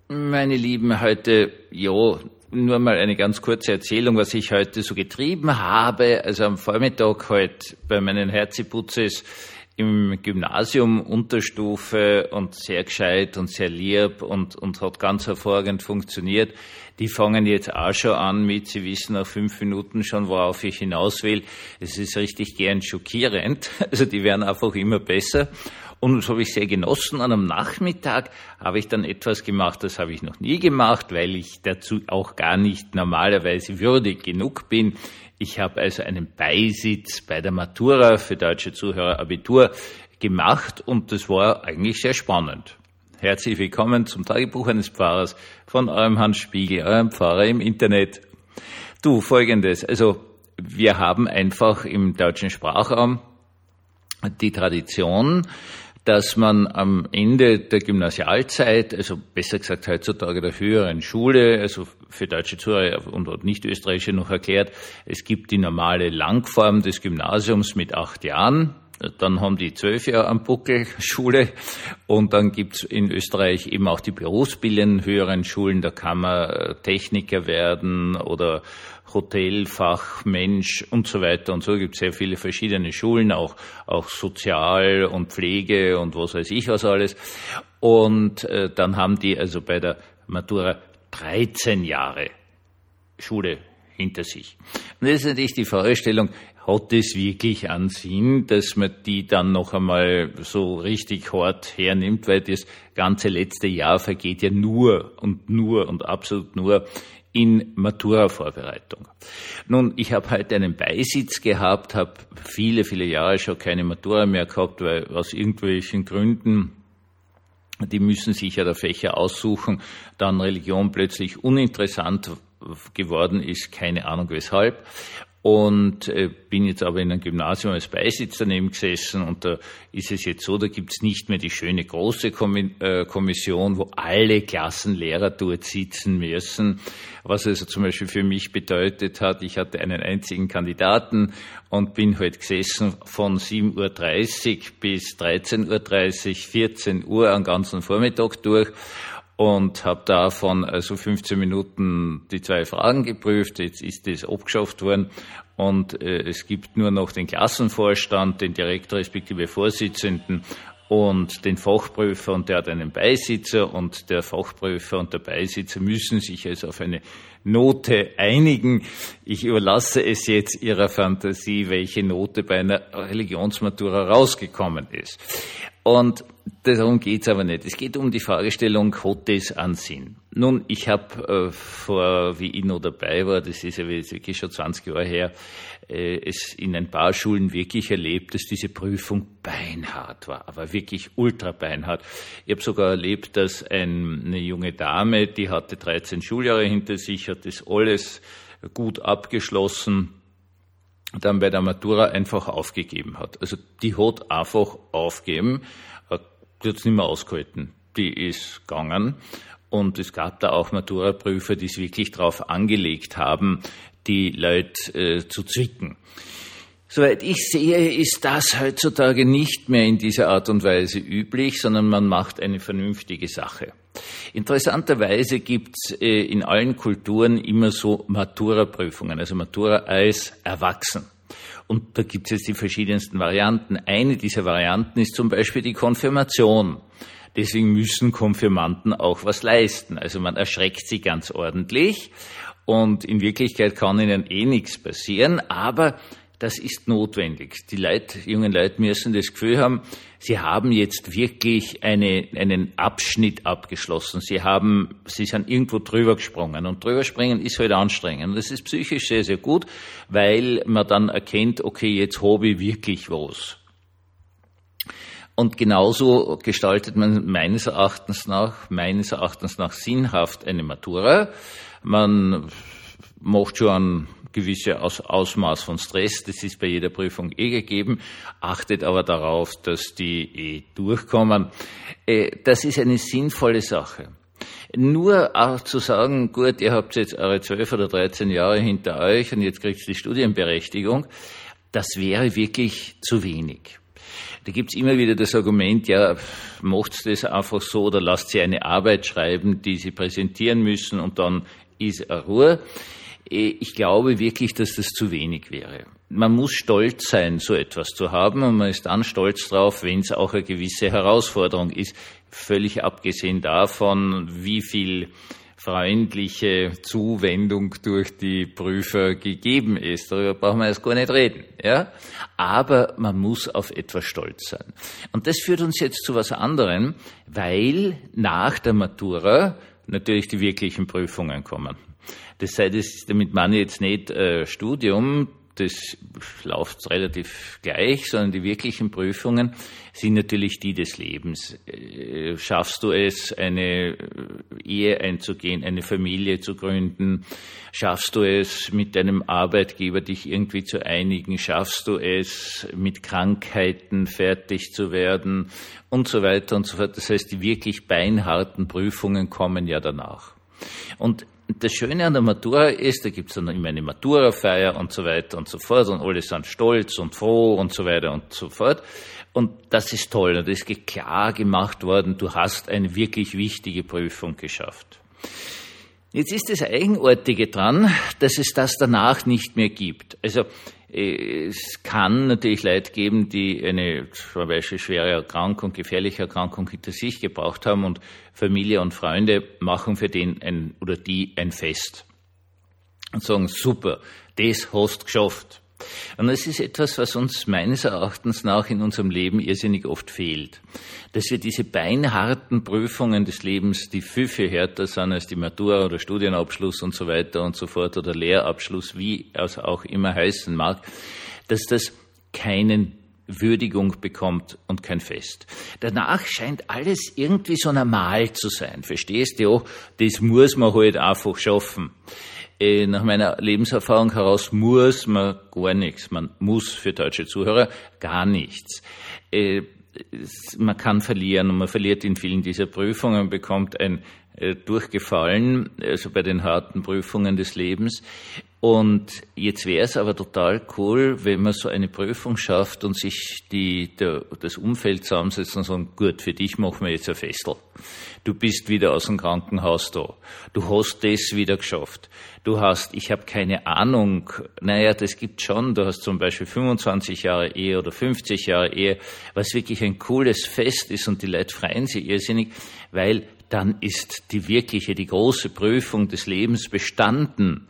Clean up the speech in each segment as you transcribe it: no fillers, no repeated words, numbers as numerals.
Meine Lieben, heute, nur mal eine ganz kurze Erzählung, was ich heute so getrieben habe. Also am Vormittag heute bei meinen Herziputzes im Gymnasium, Unterstufe und sehr gescheit und sehr lieb und hat ganz hervorragend funktioniert. Die fangen jetzt auch schon an mit, sie wissen nach 5 Minuten schon, worauf ich hinaus will. Es ist richtig gern schockierend. Also die werden einfach immer besser. Und das habe ich sehr genossen. Und am Nachmittag habe ich dann etwas gemacht, das habe ich noch nie gemacht, weil ich dazu auch gar nicht normalerweise würdig genug bin. Ich habe also einen Beisitz bei der Matura für deutsche Zuhörer Abitur gemacht und das war eigentlich sehr spannend. Herzlich willkommen zum Tagebuch eines Pfarrers von eurem Hans Spiegel, eurem Pfarrer im Internet. Folgendes, also wir haben einfach im deutschen Sprachraum die Tradition, dass man am Ende der Gymnasialzeit, also besser gesagt heutzutage der höheren Schule, also für deutsche Zuhörer und nicht-österreichische noch erklärt, es gibt die normale Langform des Gymnasiums mit 8 Jahren, dann haben die 12 Jahre am Buckel Schule und dann gibt's in Österreich eben auch die berufsbildenden höheren Schulen, da kann man Techniker werden oder Hotelfachmensch und so weiter und so. Es gibt sehr viele verschiedene Schulen, auch Sozial und Pflege und was weiß ich was alles. Und dann haben die also bei der Matura 13 Jahre Schule hinter sich. Und das ist natürlich die Fragestellung, hat es wirklich einen Sinn, dass man die dann noch einmal so richtig hart hernimmt, weil das ganze letzte Jahr vergeht ja nur und absolut nur in Matura-Vorbereitung. Nun, ich habe heute einen Beisitz gehabt, habe viele Jahre schon keine Matura mehr gehabt, weil aus irgendwelchen Gründen, die müssen sich ja der Fächer aussuchen, dann Religion plötzlich uninteressant geworden ist, keine Ahnung weshalb. Und bin jetzt aber in einem Gymnasium als Beisitz daneben gesessen und da ist es jetzt so, da gibt's nicht mehr die schöne große Kommission, wo alle Klassenlehrer dort sitzen müssen, was also zum Beispiel für mich bedeutet hat, ich hatte einen einzigen Kandidaten und bin halt gesessen von 7:30 Uhr bis 13:30 Uhr, 14 Uhr am ganzen Vormittag durch. Und habe davon also 15 Minuten die 2 Fragen geprüft. Jetzt ist das abgeschafft worden und es gibt nur noch den Klassenvorstand, den Direktor respektive Vorsitzenden und den Fachprüfer und der hat einen Beisitzer und der Fachprüfer und der Beisitzer müssen sich also auf eine Note einigen. Ich überlasse es jetzt Ihrer Fantasie, welche Note bei einer Religionsmatura rausgekommen ist. Und darum geht's aber nicht. Es geht um die Fragestellung, hat es einen Sinn? Nun, ich habe wie ich noch dabei war, das ist ja jetzt wirklich schon 20 Jahre her, es in ein paar Schulen wirklich erlebt, dass diese Prüfung beinhart war, aber wirklich ultra beinhart. Ich habe sogar erlebt, dass eine junge Dame, die hatte 13 Schuljahre hinter sich, hat das alles gut abgeschlossen, dann bei der Matura einfach aufgegeben hat. Also die hat einfach aufgegeben, die hat's nicht mehr ausgehalten. Die ist gegangen und es gab da auch Matura-Prüfer, die es wirklich drauf angelegt haben, die Leute zu zwicken. Soweit ich sehe, ist das heutzutage nicht mehr in dieser Art und Weise üblich, sondern man macht eine vernünftige Sache. Interessanterweise gibt's in allen Kulturen immer so Matura-Prüfungen, also Matura als Erwachsen. Und da gibt's jetzt die verschiedensten Varianten. Eine dieser Varianten ist zum Beispiel die Konfirmation. Deswegen müssen Konfirmanden auch was leisten. Also man erschreckt sie ganz ordentlich und in Wirklichkeit kann ihnen nichts passieren, aber das ist notwendig. Die jungen Leute müssen das Gefühl haben, sie haben jetzt wirklich einen Abschnitt abgeschlossen. Sie sind irgendwo drüber gesprungen. Und drüber springen ist halt anstrengend. Und das ist psychisch sehr, sehr gut, weil man dann erkennt, okay, jetzt habe ich wirklich was. Und genauso gestaltet man meines Erachtens nach sinnhaft eine Matura. Man macht schon ein gewisses Ausmaß von Stress, das ist bei jeder Prüfung gegeben, achtet aber darauf, dass die durchkommen. Das ist eine sinnvolle Sache. Nur auch zu sagen, gut, ihr habt jetzt eure 12 oder 13 Jahre hinter euch und jetzt kriegt ihr die Studienberechtigung, das wäre wirklich zu wenig. Da gibt's immer wieder das Argument, ja, macht's das einfach so oder lasst sie eine Arbeit schreiben, die sie präsentieren müssen und dann ist Ruhe. Ich glaube wirklich, dass das zu wenig wäre. Man muss stolz sein, so etwas zu haben, und man ist dann stolz drauf, wenn es auch eine gewisse Herausforderung ist, völlig abgesehen davon, wie viel freundliche Zuwendung durch die Prüfer gegeben ist. Darüber brauchen wir jetzt gar nicht reden, ja? Aber man muss auf etwas stolz sein. Und das führt uns jetzt zu was anderem, weil nach der Matura natürlich die wirklichen Prüfungen kommen. Das heißt, damit meine ich jetzt nicht Studium, das läuft relativ gleich, sondern die wirklichen Prüfungen sind natürlich die des Lebens. Schaffst du es, eine Ehe einzugehen, eine Familie zu gründen? Schaffst du es, mit deinem Arbeitgeber dich irgendwie zu einigen? Schaffst du es, mit Krankheiten fertig zu werden? Und so weiter und so fort. Das heißt, die wirklich beinharten Prüfungen kommen ja danach. Und das Schöne an der Matura ist, da gibt's dann immer eine Maturafeier und so weiter und so fort und alle sind stolz und froh und so weiter und so fort. Und das ist toll und es ist klar gemacht worden, du hast eine wirklich wichtige Prüfung geschafft. Jetzt ist das Eigenartige dran, dass es das danach nicht mehr gibt. Also es kann natürlich Leute geben, die eine zum Beispiel schwere Erkrankung, gefährliche Erkrankung hinter sich gebracht haben und Familie und Freunde machen für den ein Fest und sagen, super, das hast du geschafft. Und das ist etwas, was uns meines Erachtens nach in unserem Leben irrsinnig oft fehlt. Dass wir diese beinharten Prüfungen des Lebens, die viel, viel härter sind als die Matura oder Studienabschluss und so weiter und so fort oder Lehrabschluss, wie es auch immer heißen mag, dass das keine Würdigung bekommt und kein Fest. Danach scheint alles irgendwie so normal zu sein. Verstehst du? Ja, das muss man halt einfach schaffen. Nach meiner Lebenserfahrung heraus muss man gar nichts. Man muss für deutsche Zuhörer gar nichts. Man kann verlieren und man verliert in vielen dieser Prüfungen, bekommt ein Durchgefallen, also bei den harten Prüfungen des Lebens. Und jetzt wäre es aber total cool, wenn man so eine Prüfung schafft und sich das Umfeld zusammensetzt und sagen, gut, für dich machen wir jetzt ein Festel. Du bist wieder aus dem Krankenhaus da. Du hast das wieder geschafft. Ich habe keine Ahnung, naja, das gibt schon, du hast zum Beispiel 25 Jahre Ehe oder 50 Jahre Ehe, was wirklich ein cooles Fest ist und die Leute freuen sich irrsinnig, weil dann ist die große Prüfung des Lebens bestanden.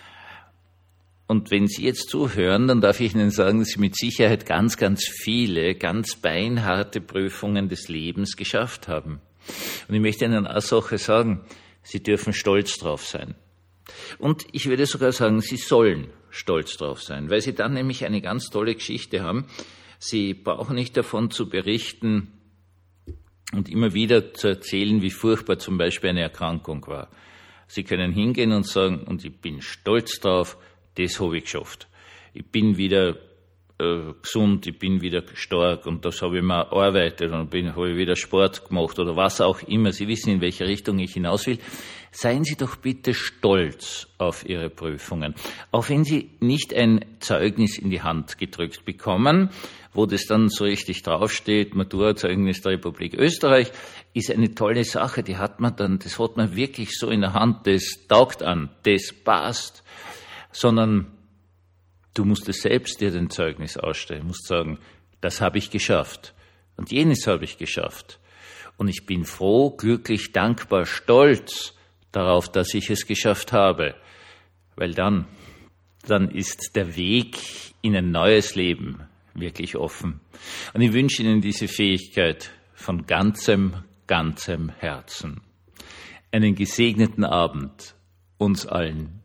Und wenn Sie jetzt zuhören, dann darf ich Ihnen sagen, dass Sie mit Sicherheit ganz, ganz viele, ganz beinharte Prüfungen des Lebens geschafft haben. Und ich möchte Ihnen eine Sache sagen, Sie dürfen stolz drauf sein. Und ich würde sogar sagen, Sie sollen stolz drauf sein, weil Sie dann nämlich eine ganz tolle Geschichte haben. Sie brauchen nicht davon zu berichten und immer wieder zu erzählen, wie furchtbar zum Beispiel eine Erkrankung war. Sie können hingehen und sagen, und ich bin stolz drauf, das habe ich geschafft. Ich bin wieder gesund, ich bin wieder stark und das habe ich mir erarbeitet und habe ich wieder Sport gemacht oder was auch immer. Sie wissen, in welche Richtung ich hinaus will. Seien Sie doch bitte stolz auf Ihre Prüfungen. Auch wenn Sie nicht ein Zeugnis in die Hand gedrückt bekommen, wo das dann so richtig draufsteht, Matura-Zeugnis der Republik Österreich, ist eine tolle Sache. Das hat man wirklich so in der Hand, das taugt an, das passt. Sondern du musst es selbst dir den Zeugnis ausstellen. Du musst sagen, das habe ich geschafft und jenes habe ich geschafft. Und ich bin froh, glücklich, dankbar, stolz darauf, dass ich es geschafft habe. Weil dann ist der Weg in ein neues Leben wirklich offen. Und ich wünsche Ihnen diese Fähigkeit von ganzem Herzen. Einen gesegneten Abend uns allen.